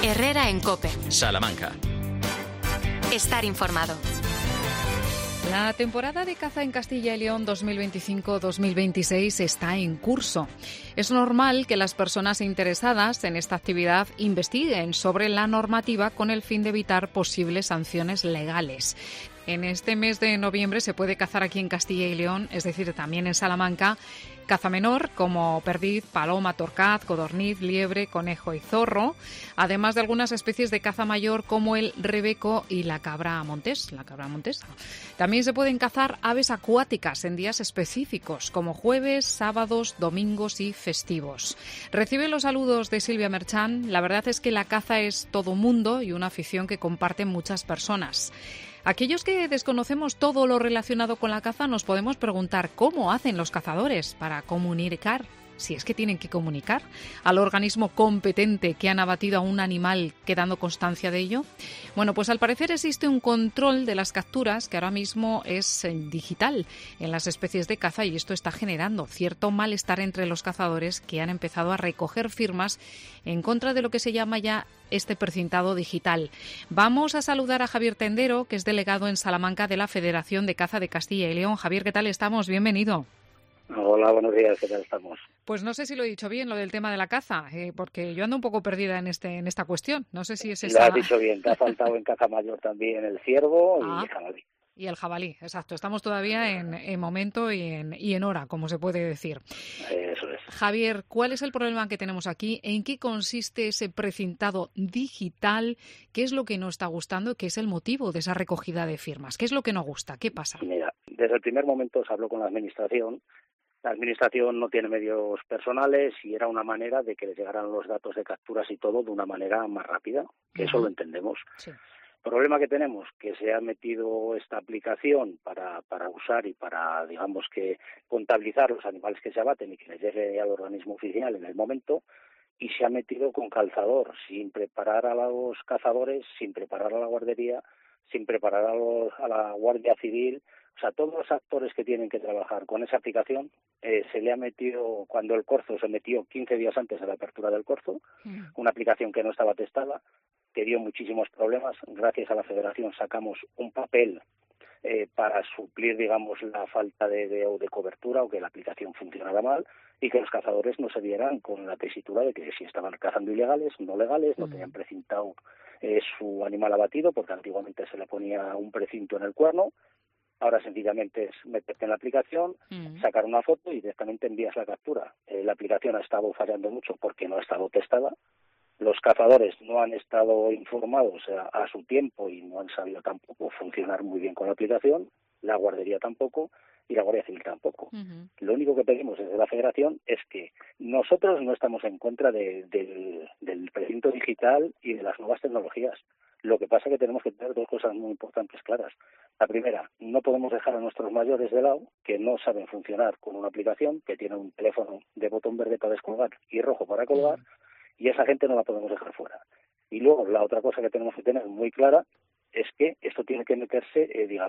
Herrera en COPE. Salamanca. Estar informado. La temporada de caza en Castilla y León 2025-2026 está en curso. Es normal que las personas interesadas en esta actividad investiguen sobre la normativa con el fin de evitar posibles sanciones legales. En este mes de noviembre se puede cazar aquí en Castilla y León, es decir, también en Salamanca, caza menor como perdiz, paloma, torcaz, codorniz, liebre, conejo y zorro, además de algunas especies de caza mayor como el rebeco y la cabra montesa. También se pueden cazar aves acuáticas en días específicos como jueves, sábados, domingos y festivos. Recibe los saludos de Silvia Merchán. La verdad es que la caza es todo mundo y una afición que comparten muchas personas. Aquellos que desconocemos todo lo relacionado con la caza nos podemos preguntar cómo hacen los cazadores para comunicar, si es que tienen que comunicar, al organismo competente que han abatido a un animal, quedando constancia de ello. Bueno, pues al parecer existe un control de las capturas que ahora mismo es digital en las especies de caza y esto está generando cierto malestar entre los cazadores que han empezado a recoger firmas en contra de lo que se llama ya este precintado digital. Vamos a saludar a Javier Tendero, que es delegado en Salamanca de la Federación de Caza de Castilla y León. Javier, ¿qué tal estamos? Bienvenido. Hola, buenos días, ¿qué tal estamos? Pues no sé si lo he dicho bien, lo del tema de la caza, porque yo ando un poco perdida en esta cuestión. No sé si es esa... Lo has dicho bien, te ha faltado en caza mayor también el ciervo y el jabalí. Y el jabalí, exacto. Estamos todavía en momento y en hora, como se puede decir. Eso es. Javier, ¿cuál es el problema que tenemos aquí? ¿En qué consiste ese precintado digital? ¿Qué es lo que no está gustando? ¿Qué es el motivo de esa recogida de firmas? ¿Qué es lo que no gusta? ¿Qué pasa? Mira, desde el primer momento se habló con la Administración. La Administración no tiene medios personales y era una manera de que les llegaran los datos de capturas y todo de una manera más rápida, que eso lo entendemos. Sí. El problema que tenemos, que se ha metido esta aplicación para usar y para, digamos, que contabilizar los animales que se abaten y que les llegue al organismo oficial en el momento, y se ha metido con calzador, sin preparar a los cazadores, sin preparar a la guardería, sin preparar a la Guardia Civil. O sea, todos los actores que tienen que trabajar con esa aplicación, se le ha metido, cuando el corzo se metió 15 días antes de la apertura del corzo, una aplicación que no estaba testada, que dio muchísimos problemas. Gracias a la Federación sacamos un papel para suplir, digamos, la falta de cobertura o que la aplicación funcionara mal y que los cazadores no se vieran con la tesitura de que si estaban cazando ilegales, no legales, no tenían precintado su animal abatido, porque antiguamente se le ponía un precinto en el cuerno. Ahora sencillamente es meterte en la aplicación, sacar una foto y directamente envías la captura. La aplicación ha estado fallando mucho porque no ha estado testada. Los cazadores no han estado informados a su tiempo y no han sabido tampoco funcionar muy bien con la aplicación, la guardería tampoco y la Guardia Civil tampoco. Lo único que pedimos desde la Federación es que nosotros no estamos en contra del precinto digital y de las nuevas tecnologías. Lo que pasa es que tenemos que tener dos cosas muy importantes claras. La primera, no podemos dejar a nuestros mayores de lado que no saben funcionar con una aplicación, que tiene un teléfono de botón verde para descolgar y rojo para colgar, y esa gente no la podemos dejar fuera. Y luego, la otra cosa que tenemos que tener muy clara es que esto tiene que meterse,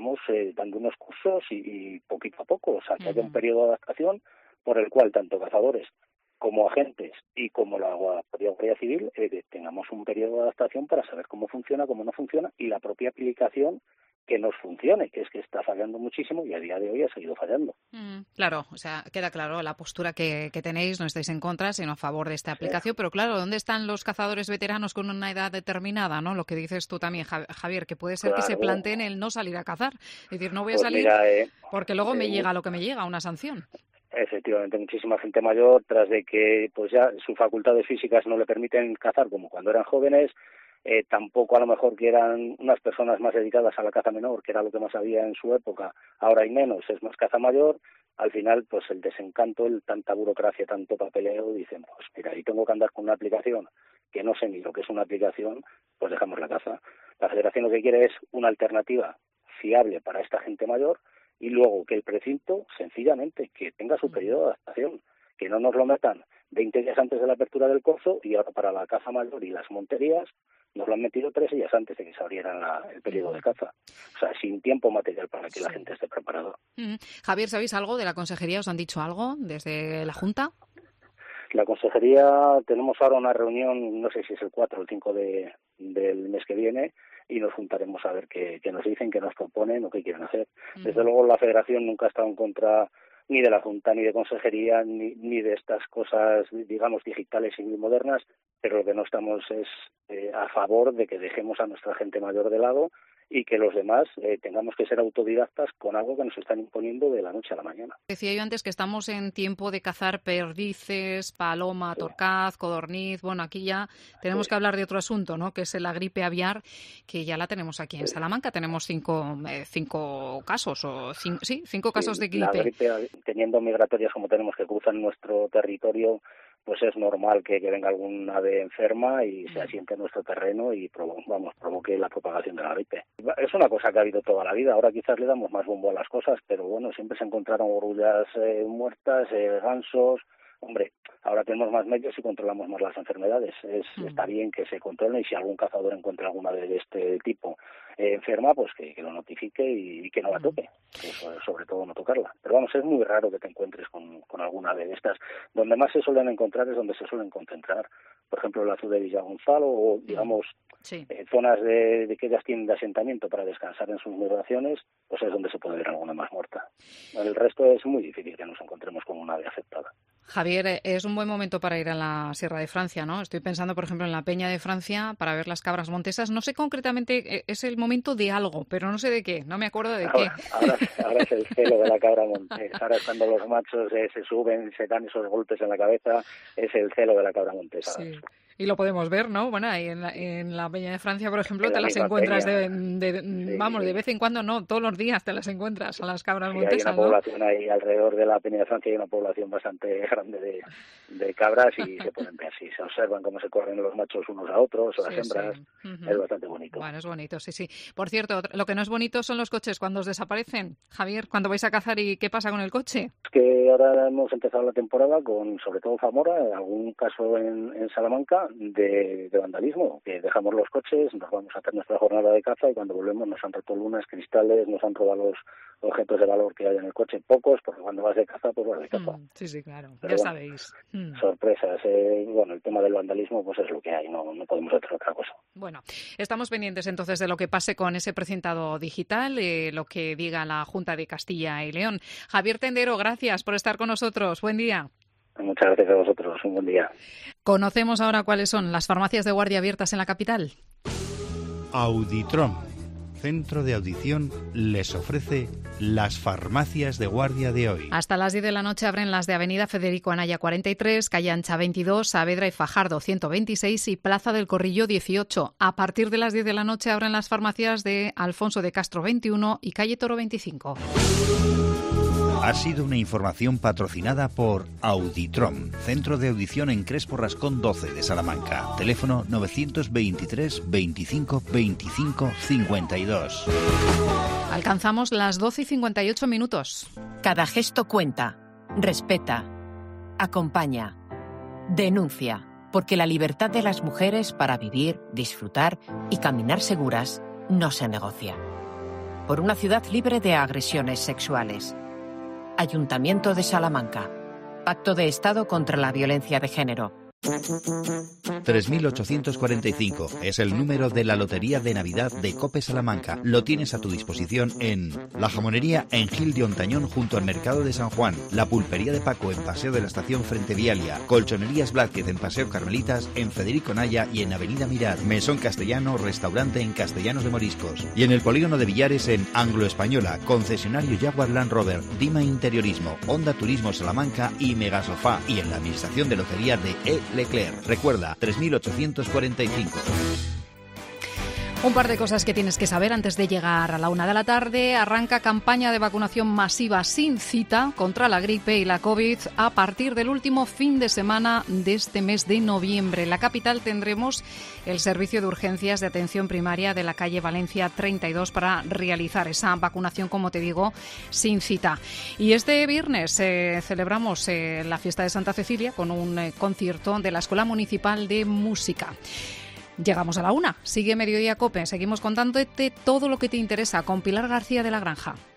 dando unos cursos y poquito a poco. O sea, que haya un periodo de adaptación por el cual tanto cazadores como agentes y como la Guardia Civil tengamos un periodo de adaptación para saber cómo funciona, cómo no funciona y la propia aplicación que nos funcione, que es que está fallando muchísimo y a día de hoy ha seguido fallando. Claro, o sea, queda claro la postura que tenéis, no estáis en contra, sino a favor de esta aplicación, pero claro, ¿dónde están los cazadores veteranos con una edad determinada, no? Lo que dices tú también, Javier, que puede ser que se planteen el no salir a cazar, es decir, no voy a salir porque luego me llega lo que me llega, una sanción. Efectivamente, muchísima gente mayor, tras de que pues ya sus facultades físicas no le permiten cazar como cuando eran jóvenes, tampoco a lo mejor que eran unas personas más dedicadas a la caza menor, que era lo que más había en su época, ahora hay menos, es más caza mayor. Al final, pues el desencanto, tanta burocracia, tanto papeleo, dicen, pues mira, y tengo que andar con una aplicación que no sé ni lo que es una aplicación, pues dejamos la caza. La Federación lo que quiere es una alternativa fiable para esta gente mayor y luego que el precinto, sencillamente, que tenga su periodo de adaptación, que no nos lo metan 20 días antes de la apertura del corso y ahora para la caza mayor y las monterías nos lo han metido 3 días antes de que se abriera el periodo de caza. O sea, sin tiempo material para que la gente esté preparada. Javier, ¿sabéis algo de la consejería? ¿Os han dicho algo desde la Junta? La consejería, tenemos ahora una reunión, no sé si es el 4 o el 5 del mes que viene, y nos juntaremos a ver qué nos dicen, qué nos proponen o qué quieren hacer. Desde luego la Federación nunca ha estado en contra ni de la Junta, ni de Consejería, ni de estas cosas, digamos, digitales y muy modernas, pero lo que no estamos es a favor de que dejemos a nuestra gente mayor de lado y que los demás tengamos que ser autodidactas con algo que nos están imponiendo de la noche a la mañana. Decía yo antes que estamos en tiempo de cazar perdices, paloma, torcaz, codorniz. Bueno, aquí ya tenemos que hablar de otro asunto, ¿no? Que es la gripe aviar, que ya la tenemos aquí en Salamanca. Tenemos cinco casos, cinco casos de gripe. La gripe, teniendo migratorias como tenemos que cruzan nuestro territorio, pues es normal que venga alguna ave enferma y se asiente en nuestro terreno y provoque la propagación de la gripe. Es una cosa que ha habido toda la vida, ahora quizás le damos más bombo a las cosas, pero bueno, siempre se encontraron orullas muertas, gansos. Hombre, ahora tenemos más medios y controlamos más las enfermedades. Está bien que se controlen, y si algún cazador encuentra alguna de este tipo enferma, pues que lo notifique y que no la toque, sobre todo no tocarla. Pero vamos, es muy raro que te encuentres con alguna de estas. Donde más se suelen encontrar es donde se suelen concentrar, por ejemplo, el azul de Villa Gonzalo o, digamos, zonas de que ellas tienen de asentamiento para descansar en sus migraciones, pues es donde se puede ver alguna más muerta. El resto es muy difícil que nos encontremos con una ave afectada. Javier, es un buen momento para ir a la Sierra de Francia, ¿no? Estoy pensando, por ejemplo, en la Peña de Francia para ver las cabras montesas. No sé concretamente, es el momento de algo, pero no sé de qué, no me acuerdo de qué. Ahora es el celo de la cabra montesa. Ahora es cuando los machos se suben, se dan esos golpes en la cabeza, es el celo de la cabra montesa. Sí. Y lo podemos ver, ¿no? Bueno, ahí en la Peña de Francia, por ejemplo, te las encuentras de vez en cuando, no, todos los días te las encuentras a las cabras montesas, hay una población ahí alrededor de la Peña de Francia, hay una población bastante grande de cabras y se pueden ver, se observan cómo se corren los machos unos a otros, o las hembras, es bastante bonito. Bueno, es bonito, sí. Por cierto, lo que no es bonito son los coches cuando os desaparecen. Javier, cuando vais a cazar, ¿y qué pasa con el coche? Es que ahora hemos empezado la temporada con, sobre todo Zamora, algún caso en Salamanca, de vandalismo, que dejamos los coches, nos vamos a hacer nuestra jornada de caza y cuando volvemos nos han roto lunas, cristales, nos han robado los objetos de valor que hay en el coche, pocos, porque cuando vas de caza, pues vas de caza. Sí, claro, pero ya sabéis. Sorpresas, el tema del vandalismo pues es lo que hay, no podemos hacer otra cosa. Bueno, estamos pendientes entonces de lo que pase con ese precintado digital, lo que diga la Junta de Castilla y León. Javier Tendero, gracias por estar con nosotros. Buen día. Muchas gracias a vosotros. Un buen día. Conocemos ahora cuáles son las farmacias de guardia abiertas en la capital. Auditrom, centro de audición, les ofrece las farmacias de guardia de hoy. Hasta las 10 de la noche abren las de Avenida Federico Anaya 43, Calle Ancha 22, Saavedra y Fajardo 126 y Plaza del Corrillo 18. A partir de las 10 de la noche abren las farmacias de Alfonso de Castro 21 y Calle Toro 25. Ha sido una información patrocinada por Auditrom, centro de audición en Crespo Rascón 12 de Salamanca. Teléfono 923 25 25 52. Alcanzamos las 12:58. Cada gesto cuenta, respeta, acompaña, denuncia, porque la libertad de las mujeres para vivir, disfrutar y caminar seguras no se negocia. Por una ciudad libre de agresiones sexuales. Ayuntamiento de Salamanca. Pacto de Estado contra la Violencia de Género. 3845 es el número de la Lotería de Navidad de COPE Salamanca. Lo tienes a tu disposición en La Jamonería en Gil de Ontañón junto al Mercado de San Juan, La Pulpería de Paco en Paseo de la Estación frente Vialia, Colchonerías Blázquez en Paseo Carmelitas, en Federico Naya y en Avenida Mirar, Mesón Castellano, restaurante en Castellanos de Moriscos y en el Polígono de Villares en Anglo Española, concesionario Jaguar Land Rover, Dima Interiorismo, Honda Turismo Salamanca y Megasofá y en la Administración de Lotería de Leclerc. Recuerda, 3845. Un par de cosas que tienes que saber antes de llegar a la 1 de la tarde. Arranca campaña de vacunación masiva sin cita contra la gripe y la COVID a partir del último fin de semana de este mes de noviembre. En la capital tendremos el servicio de urgencias de atención primaria de la calle Valencia 32 para realizar esa vacunación, como te digo, sin cita. Y este viernes celebramos la fiesta de Santa Cecilia con un concierto de la Escuela Municipal de Música. Llegamos a la 1. Sigue Mediodía COPE. Seguimos contándote todo lo que te interesa con Pilar García de la Granja.